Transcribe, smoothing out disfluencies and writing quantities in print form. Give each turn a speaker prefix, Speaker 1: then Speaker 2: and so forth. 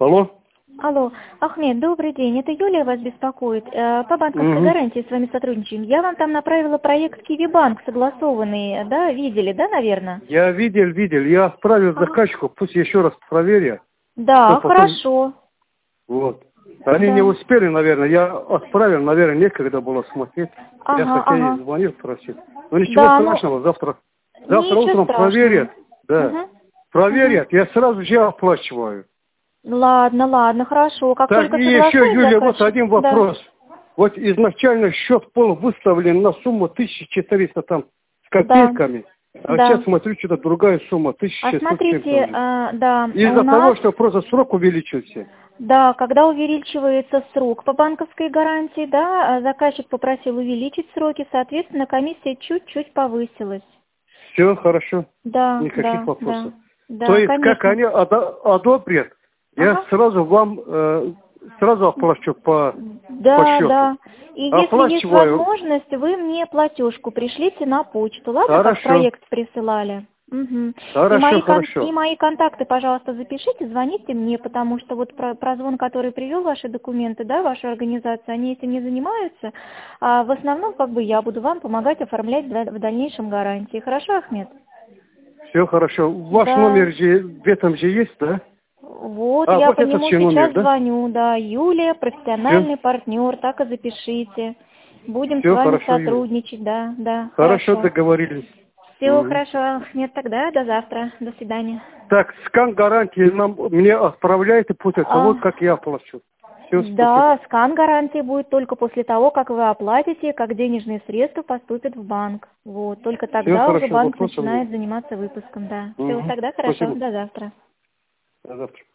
Speaker 1: Алло.
Speaker 2: Алло, Ахмед, добрый день. Это Юлия вас беспокоит. По банковской гарантии с вами сотрудничаем. Я вам там направила проект Киви-банк согласованный, да? Видели, да, наверное?
Speaker 1: Я видел. Я отправил заказчику, пусть еще раз проверят.
Speaker 2: Да,
Speaker 1: потом...
Speaker 2: хорошо.
Speaker 1: Вот. Они не успели, наверное. Я отправил, наверное, некогда было смотреть. Я хотел звонил, просил. Ну ничего страшного, завтра утром проверят. Да. Проверят, я сразу же оплачиваю.
Speaker 2: Ладно, хорошо. Как
Speaker 1: так,
Speaker 2: только
Speaker 1: и еще, Юлия, вот
Speaker 2: заказчик...
Speaker 1: один вопрос. Вот изначально счет был выставлен на сумму 1400 там с копейками. А сейчас смотрю, что-то другая сумма, 1600.
Speaker 2: смотрите,
Speaker 1: Из-за того, что просто срок увеличился.
Speaker 2: Да, когда увеличивается срок по банковской гарантии, да, заказчик попросил увеличить сроки, соответственно, комиссия чуть-чуть повысилась.
Speaker 1: Все хорошо.
Speaker 2: Да,
Speaker 1: никаких вопросов.
Speaker 2: Да,
Speaker 1: То есть,
Speaker 2: конечно.
Speaker 1: как они одобрят, я сразу вам сразу оплачу по счету.
Speaker 2: Да. И если есть возможность, вы мне платежку пришлите на почту, ладно, как проект присылали.
Speaker 1: Хорошо.
Speaker 2: И мои контакты, пожалуйста, запишите, звоните мне, потому что вот про звон, который привел ваши документы, да, ваша организация, они этим не занимаются, а в основном как бы я буду вам помогать оформлять в дальнейшем гарантии. Хорошо, Ахмед?
Speaker 1: Все хорошо. Ваш номер же в этом же есть, да?
Speaker 2: Вот, я
Speaker 1: вот
Speaker 2: по нему сейчас
Speaker 1: номер, да?
Speaker 2: звоню, да, Юлия, профессиональный партнер, так и запишите. Будем с вами сотрудничать, да.
Speaker 1: Хорошо, договорились.
Speaker 2: Все хорошо, Ахмед, тогда до завтра, до свидания.
Speaker 1: Так, скан гарантии мне отправляете после того, как я оплачу.
Speaker 2: Да, скан гарантии будет только после того, как вы оплатите, как денежные средства поступят в банк. Вот, только тогда уже банк начинает заниматься выпуском, да. Все, тогда хорошо, до завтра.
Speaker 1: До завтра.